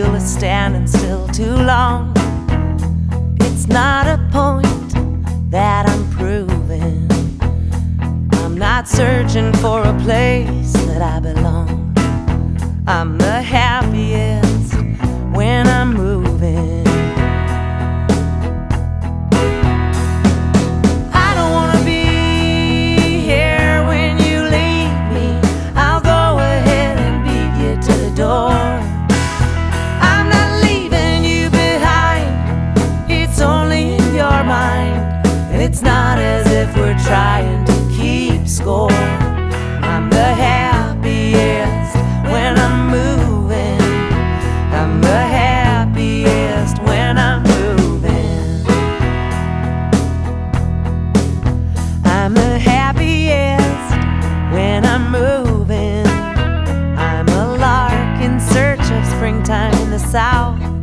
wheel is standing still too long. It's not a point that I'm proving. I'm not searching for a place that I belong. I'm the happiest when I'm moving. I don't wanna be here when you leave me. I'll go ahead and beat you to the door. I'm not leaving you behind. It's only in your mind, and it's not as if we're trying to keep score. I'm the happiest when I'm moving. I'm the happiest when I'm moving. I'm the happiest when I'm moving. I'm a lark in search of springtime in the south.